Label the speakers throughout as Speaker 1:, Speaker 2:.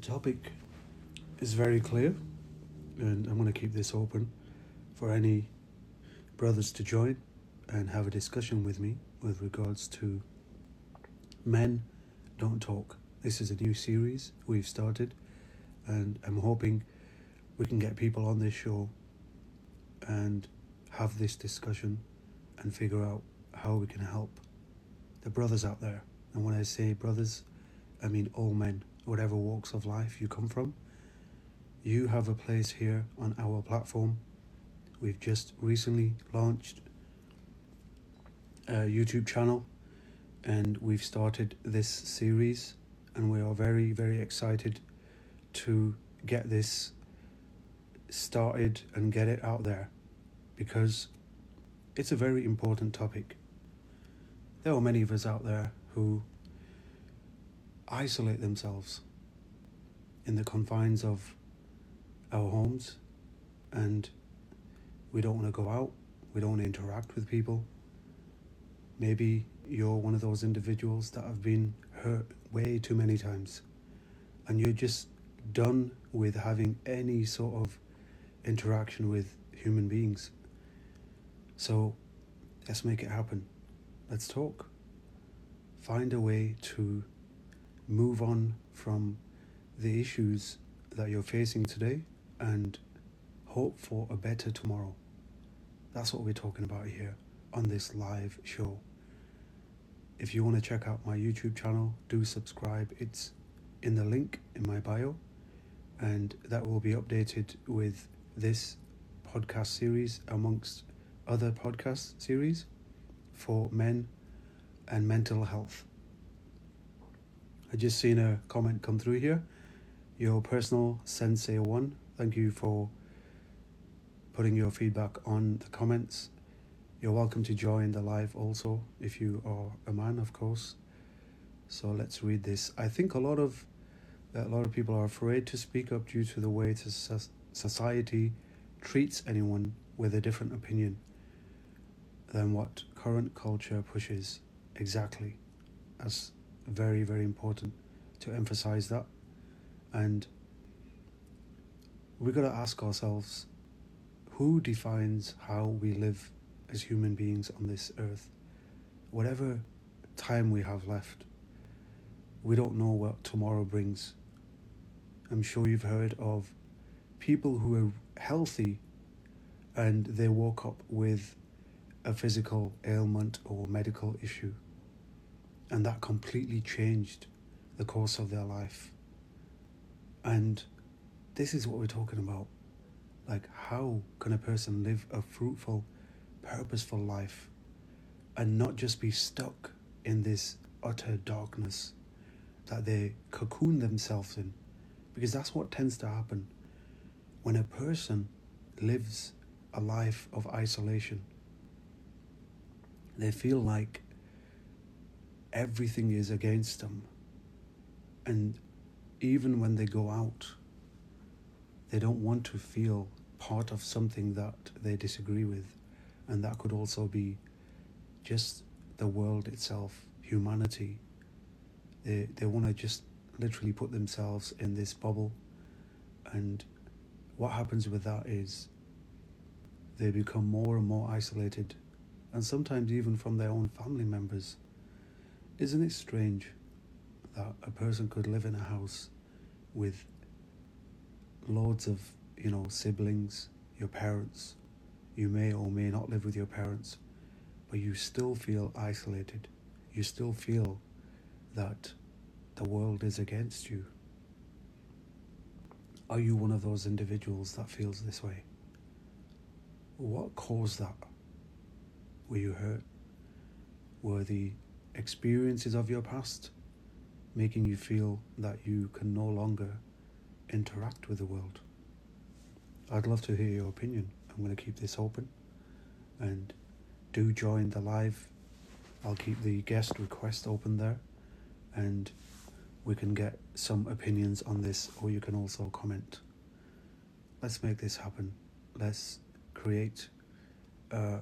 Speaker 1: topic is very clear, and I'm going to keep this open for any brothers to join and have a discussion with me with regards to Men Don't Talk. This is a new series we've started, and I'm hoping we can get people on this show and have this discussion and figure out how we can help the brothers out there. And when I say brothers, I mean all men, whatever walks of life you come from. You have a place here on our platform. We've just recently launched a YouTube channel and we've started this series, and we are very, very excited to get this started and get it out there because it's a very important topic. There are many of us out there who isolate themselves in the confines of our homes, and we don't want to go out, we don't want to interact with people. Maybe you're one of those individuals that have been hurt way too many times and you're just done with having any sort of interaction with human beings. So let's make it happen. Let's talk. Find a way to move on from the issues that you're facing today and hope for a better tomorrow. That's what we're talking about here on this live show. If you want to check out my YouTube channel, do subscribe. It's in the link in my bio, and that will be updated with this podcast series amongst other podcast series for men and mental health. I just seen a comment come through here. Your personal Sensei One, thank you for putting your feedback on the comments. You're welcome to join the live also if you are a man, of course. So let's read this. I think a lot of people are afraid to speak up due to the way society treats anyone with a different opinion than what current culture pushes. Exactly. That's very, very important to emphasize that. And we've got to ask ourselves, who defines how we live as human beings on this earth? Whatever time we have left, we don't know what tomorrow brings. I'm sure you've heard of people who are healthy and they woke up with a physical ailment or medical issue, and that completely changed the course of their life. And this is what we're talking about. Like, how can a person live a fruitful, purposeful life and not just be stuck in this utter darkness that they cocoon themselves in? Because that's what tends to happen when a person lives a life of isolation. They feel like everything is against them, and even when they go out, they don't want to feel part of something that they disagree with. And that could also be just the world itself, humanity. They want to just literally put themselves in this bubble. And what happens with that is they become more and more isolated, and sometimes even from their own family members. Isn't it strange that a person could live in a house with loads of, siblings, your parents? You may or may not live with your parents, but you still feel isolated. You still feel that the world is against you. Are you one of those individuals that feels this way? What caused that? Were you hurt? Were the experiences of your past making you feel that you can no longer interact with the world? I'd love to hear your opinion. I'm going to keep this open, and do join the live. I'll keep the guest request open there, and we can get some opinions on this, or you can also comment. Let's make this happen. Let's create a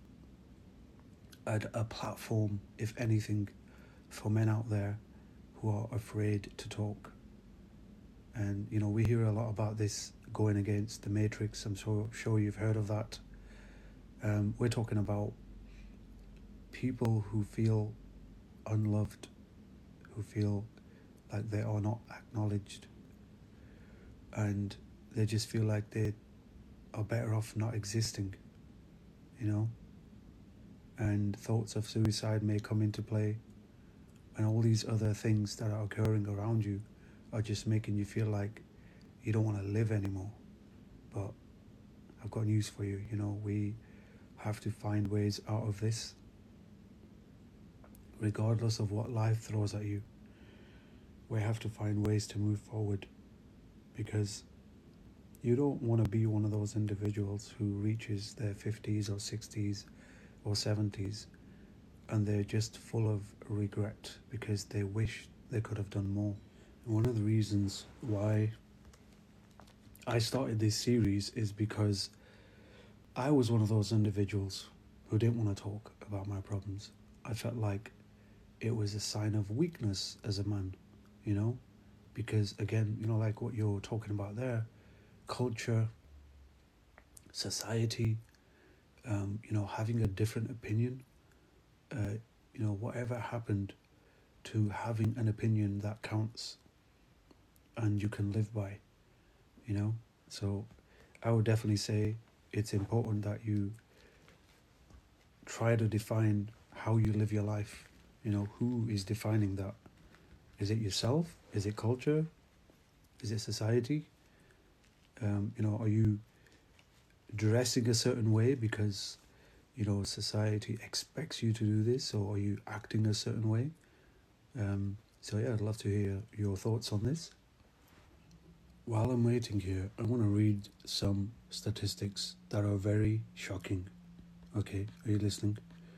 Speaker 1: platform, if anything, for men out there who are afraid to talk. And, we hear a lot about this going against the Matrix. I'm sure you've heard of that. We're talking about people who feel unloved, who feel like they are not acknowledged, and they just feel like they are better off not existing, and thoughts of suicide may come into play, and all these other things that are occurring around you are just making you feel like you don't want to live anymore. But I've got news for you. We have to find ways out of this, regardless of what life throws at you. We have to find ways to move forward, because you don't want to be one of those individuals who reaches their 50s or 60s or 70s and they're just full of regret because they wish they could have done more. And one of the reasons why I started this series is because I was one of those individuals who didn't want to talk about my problems. I felt like it was a sign of weakness as a man, because again, like what you're talking about there, culture, society, having a different opinion, whatever happened to having an opinion that counts and you can live by, So I would definitely say it's important that you try to define how you live your life. Who is defining that? Is it yourself? Is it culture? Is it society? Are you dressing a certain way because, society expects you to do this, or are you acting a certain way? So yeah, I'd love to hear your thoughts on this. While I'm waiting here, I want to read some statistics that are very shocking. Okay, are you listening?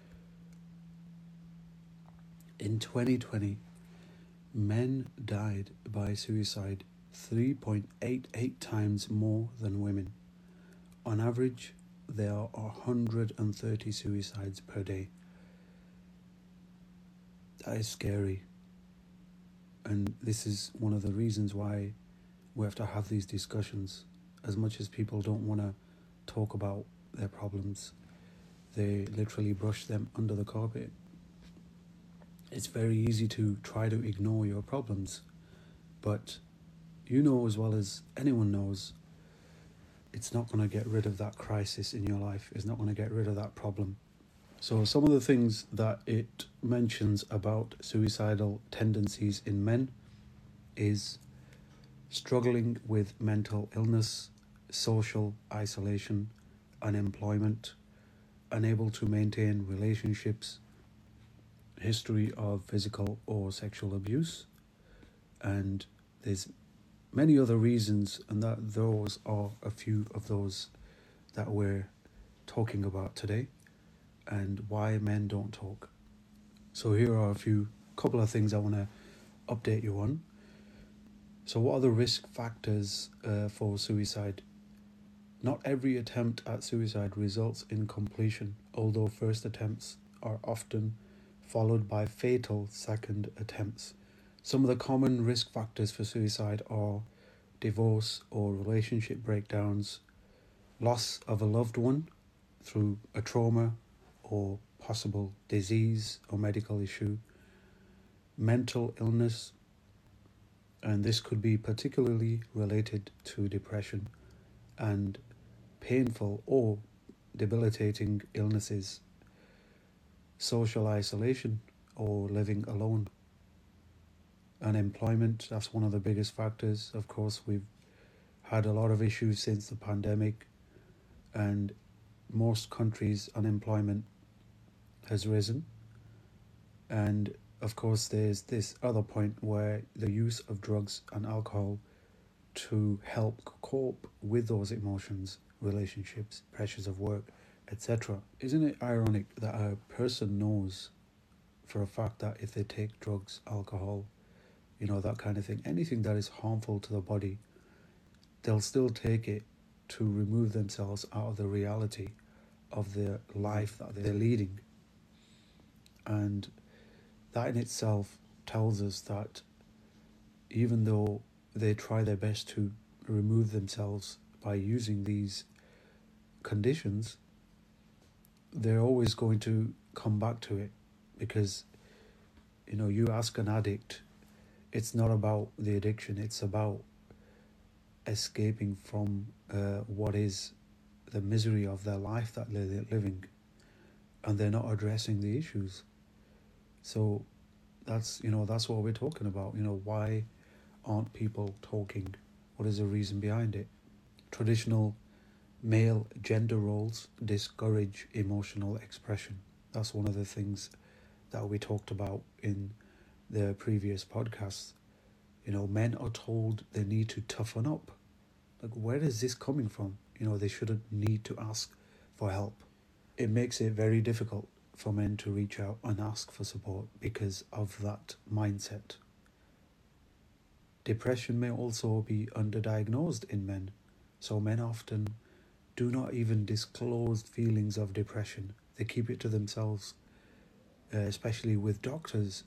Speaker 1: In 2020, men died by suicide 3.88 times more than women. On average, there are 130 suicides per day. That is scary. And this is one of the reasons why we have to have these discussions. As much as people don't want to talk about their problems, they literally brush them under the carpet. It's very easy to try to ignore your problems, but you know as well as anyone knows, it's not going to get rid of that crisis in your life. It's not going to get rid of that problem. So some of the things that it mentions about suicidal tendencies in men is struggling with mental illness, social isolation, unemployment, unable to maintain relationships, history of physical or sexual abuse, and there's many other reasons, and that those are a few of those that we're talking about today, and why men don't talk. So here are a couple of things I want to update you on. So what are the risk factors for suicide? Not every attempt at suicide results in completion, although first attempts are often followed by fatal second attempts. Some of the common risk factors for suicide are divorce or relationship breakdowns, loss of a loved one through a trauma or possible disease or medical issue, mental illness, and this could be particularly related to depression, and painful or debilitating illnesses, social isolation or living alone. Unemployment, that's one of the biggest factors. Of course, we've had a lot of issues since the pandemic, and most countries' unemployment has risen. And of course, there's this other point where the use of drugs and alcohol to help cope with those emotions, relationships, pressures of work, etc. Isn't it ironic that a person knows for a fact that if they take drugs, alcohol, that kind of thing, anything that is harmful to the body, they'll still take it to remove themselves out of the reality of their life that they're leading. And that in itself tells us that even though they try their best to remove themselves by using these conditions, they're always going to come back to it. Because, you ask an addict, it's not about the addiction, it's about escaping from what is the misery of their life that they're living, and they're not addressing the issues. So that's what we're talking about. Why aren't people talking? What is the reason behind it? Traditional male gender roles discourage emotional expression. That's one of the things that we talked about in the previous podcasts. Men are told they need to toughen up. Like, where is this coming from? They shouldn't need to ask for help. It makes it very difficult for men to reach out and ask for support because of that mindset. Depression may also be underdiagnosed in men, so men often do not even disclose feelings of depression. They keep it to themselves, especially with doctors.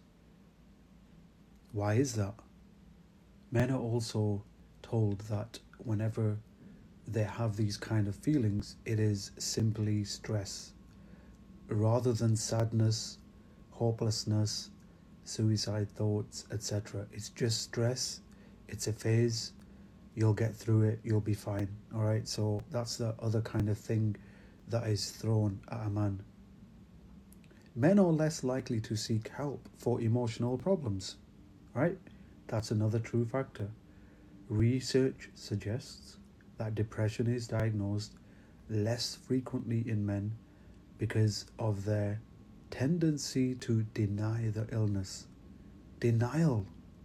Speaker 1: Why is that? Men are also told that whenever they have these kind of feelings, it is simply stress. Rather than sadness, hopelessness, suicide thoughts, etc. It's just stress. It's a phase. You'll get through it. You'll be fine. All right. So that's the other kind of thing that is thrown at a man. Men are less likely to seek help for emotional problems. Right? That's another true factor. Research suggests that depression is diagnosed less frequently in men because of their tendency to deny the illness. Denial.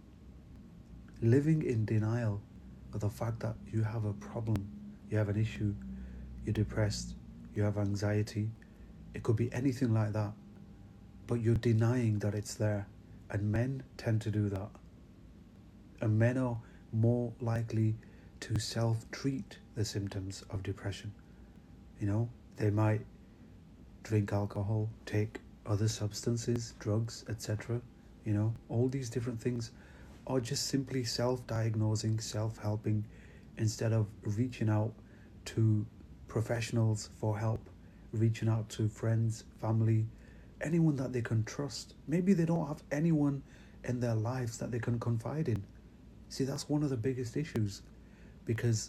Speaker 1: Living in denial of the fact that you have a problem, you have an issue, you're depressed, you have anxiety. It could be anything like that. But you're denying that it's there. And men tend to do that. And men are more likely to self-treat the symptoms of depression. They might drink alcohol, take other substances, drugs, etc. All these different things are just simply self-diagnosing, self-helping, instead of reaching out to professionals for help, reaching out to friends, family, anyone that they can trust. Maybe they don't have anyone in their lives that they can confide in. See, that's one of the biggest issues, because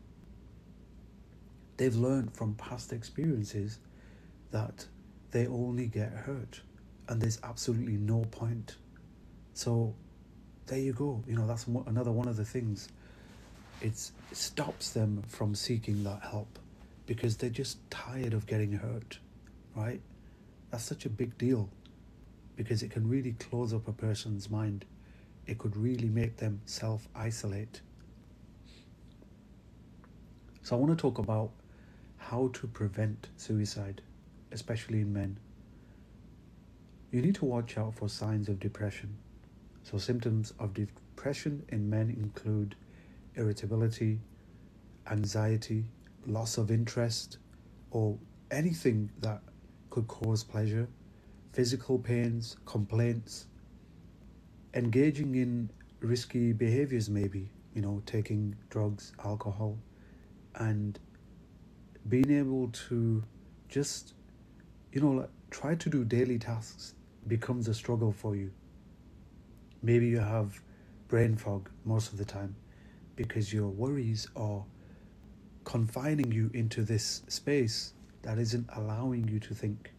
Speaker 1: they've learned from past experiences that they only get hurt and there's absolutely no point. So there you go. That's another one of the things. It stops them from seeking that help because they're just tired of getting hurt, right? That's such a big deal because it can really close up a person's mind. It could really make them self-isolate. So I want to talk about how to prevent suicide, especially in men. You need to watch out for signs of depression. So symptoms of depression in men include irritability, anxiety, loss of interest, or anything that could cause pleasure, physical pains, complaints, engaging in risky behaviors, maybe, taking drugs, alcohol, and being able to just, try to do daily tasks becomes a struggle for you. Maybe you have brain fog most of the time because your worries are confining you into this space that isn't allowing you to think.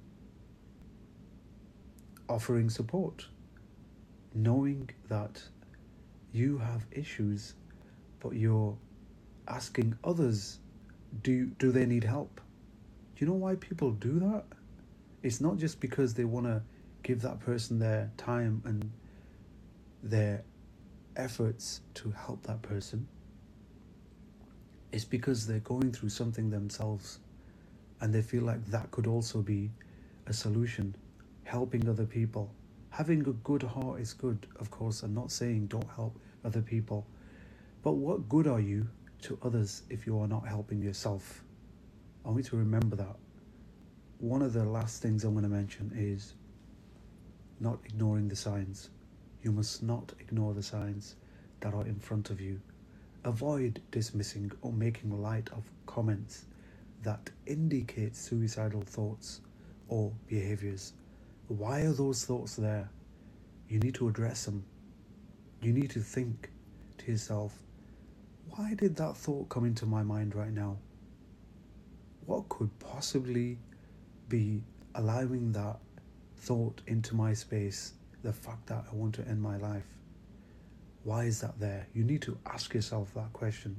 Speaker 1: Offering support, knowing that you have issues, but you're asking others, do they need help? Do you know why people do that? It's not just because they want to give that person their time and their efforts to help that person. It's because they're going through something themselves and they feel like that could also be a solution. Helping other people. Having a good heart is good, of course. I'm not saying don't help other people. But what good are you to others if you are not helping yourself? I want you to remember that. One of the last things I'm going to mention is not ignoring the signs. You must not ignore the signs. that are in front of you. Avoid dismissing or making light of comments that indicate suicidal thoughts or behaviors. Why are those thoughts there? You need to address them. You need to think to yourself, why did that thought come into my mind right now? What could possibly be allowing that thought into my space? The fact that I want to end my life. Why is that there? You need to ask yourself that question.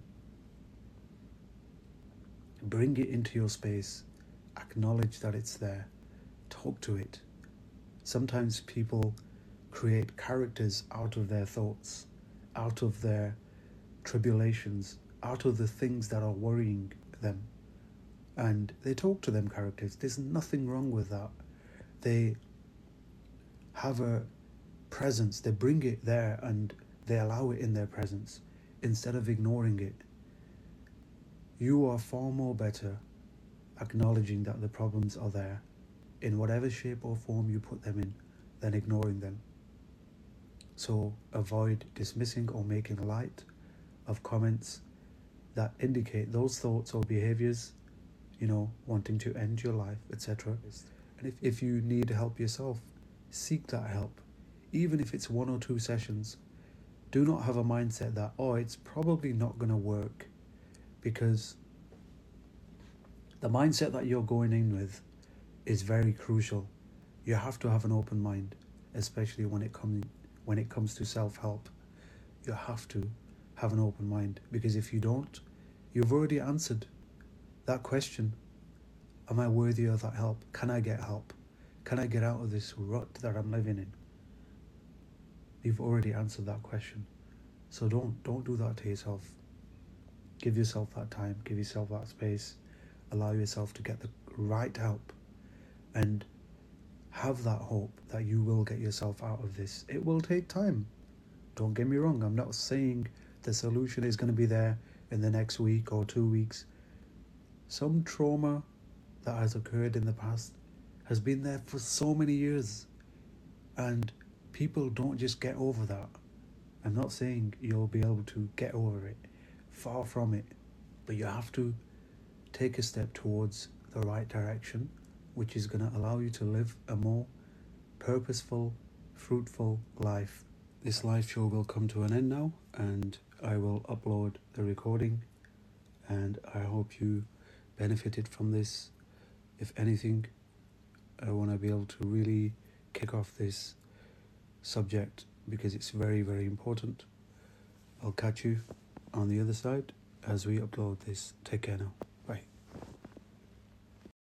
Speaker 1: Bring it into your space. Acknowledge that it's there. Talk to it. Sometimes people create characters out of their thoughts, out of their tribulations, out of the things that are worrying them. And they talk to them characters. There's nothing wrong with that. They have a presence. They bring it there and they allow it in their presence instead of ignoring it. You are far more better acknowledging that the problems are there in whatever shape or form you put them in than ignoring them. So avoid dismissing or making light of comments that indicate those thoughts or behaviors, wanting to end your life, etc. And if you need help yourself, seek that help. Even if it's 1 or 2 sessions, do not have a mindset that, it's probably not going to work, because the mindset that you're going in with is very crucial. You have to have an open mind, especially when it comes to self-help. You have to have an open mind, because if you don't, you've already answered that question. Am I worthy of that help? Can I get help? Can I get out of this rut that I'm living in? You've already answered that question. So don't do that to yourself. Give yourself that time, give yourself that space, allow yourself to get the right help, and have that hope that you will get yourself out of this. It will take time. Don't get me wrong, I'm not saying the solution is going to be there in the next week or 2 weeks. Some trauma that has occurred in the past has been there for so many years, and people don't just get over that. I'm not saying you'll be able to get over it, far from it, but you have to take a step towards the right direction, which is going to allow you to live a more purposeful, fruitful life. This live show will come to an end now, and I will upload the recording, and I hope you benefited from this. If anything, I want to be able to really kick off this subject because it's very, very important. I'll catch you on the other side as we upload this. Take care now.